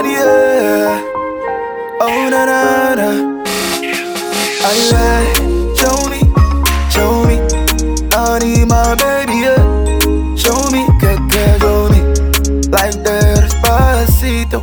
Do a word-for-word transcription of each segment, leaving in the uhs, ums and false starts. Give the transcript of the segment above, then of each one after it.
baby, yeah. Oh, na na na. Aye, aye. Show me, show me. I need my baby, yeah. Show me, que que, show me. Like that, Despacito.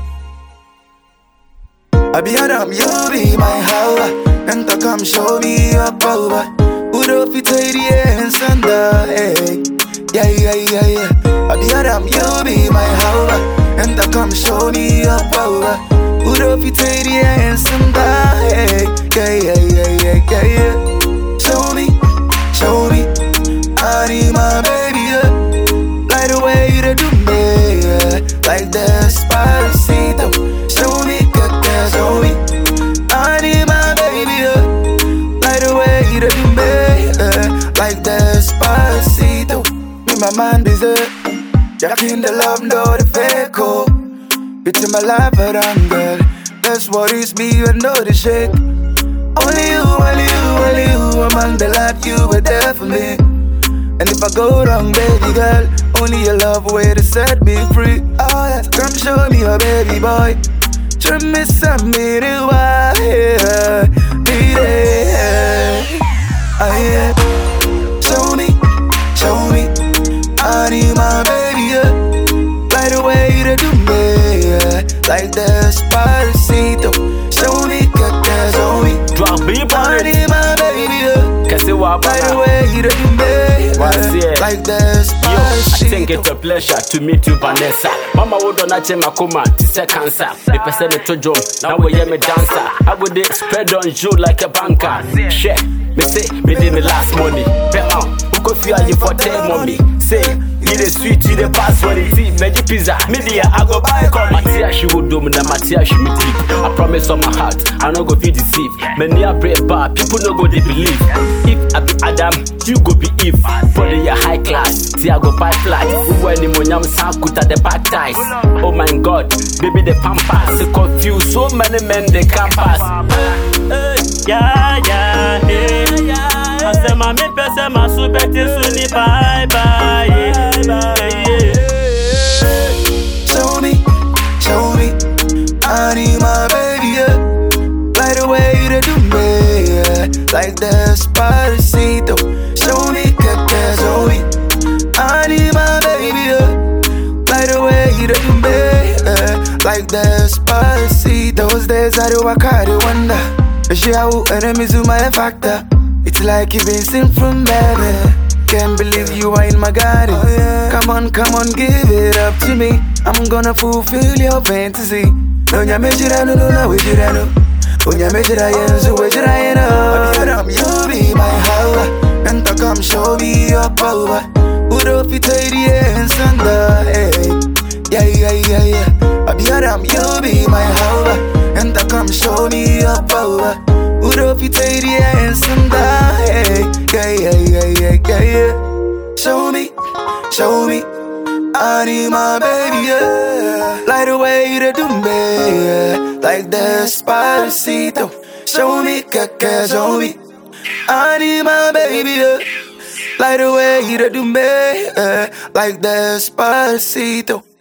I be Adam, you be my hour. And to come show me your power. Put up your tidy and sanda, hey. Yeah, yeah, yeah, yeah. I be Adam, you be my hour. And to come show me your power. Put up your tidy and sanda, hey. Yeah, yeah, yeah, yeah, yeah, yeah. Show me, show me. I need my baby, yeah. Like the way you do me, yeah. Like Despacito. Show me, que show me. I need my baby, yeah. Like the way you do me, yeah. Like Despacito. Me my man busy. Jack in the love, no the fake, oh. It's in my life, but I'm good. That's what it's me, you know the shake. Only you, only you, only you. Among the life, you were there for me. And if I go wrong, baby girl, only your love way to set me free. Oh yeah, come show me your baby boy. Show me something new, yeah, yeah. Oh yeah. Show me, show me. I need my baby, yeah. Like the way you do me, yeah. Like Despacito. Show me, get that, show me. I need my baby, yeah. Like the way you do me, yeah. Like Despacito. I think it's a pleasure to meet you, Vanessa. Mama would not change my command, it's a cancer. The person to drum, now we hear me dancer. I would spread on you like a banker. Share, me say, me did me last money. Pay on, who could feel you for ten mommy. Say, you the sweet, you the pass for the tea, make it pizza. Media, I go buy a car. Matia, she would do me, the Matia, she me deep. I promise on my heart, I no go feel deceive. Many a brave bar, people no go they believe. If I be Adam, you go be Eve. For the high class, see I go buy flat. Who when the money I'm sakuta the bad ties. Oh my God, baby the pampas. They confuse so many men they can't pass. Yeah, yeah, yeah. I say my me pese my super suni bye bye. Show me, show me. I need my baby, yeah. Like the way you do me, yeah. Like Despacito. Show me, get that, show me. I need my baby, yeah. Like the way you do me, yeah. Like Despacito. Those days I do, I kind of wonder. She out enemies to my factor. It's like you've been seen from baby. Can't believe you are in my garden. Oh, yeah. Come on, come on, give it up to me. I'm gonna fulfill your fantasy. Donya mejira no no no wejira no. Donya mejira yenzu wejira yeno. Abiyadam, you be my hour. And to come show me your power. Put up your tidy and sanda, hey. Yeah, yeah, yeah, yeah. Abiyadam, you be my hour. And to come show me your power. Put up your tidy and sanda, hey. Yeah, yeah, yeah, yeah, yeah, yeah. Show me, show me. I need my baby, yeah. Like the way you do me, yeah. Like Despacito. Show me, que que, show me. I need my baby, yeah. Like the way you do me, yeah. Like Despacito.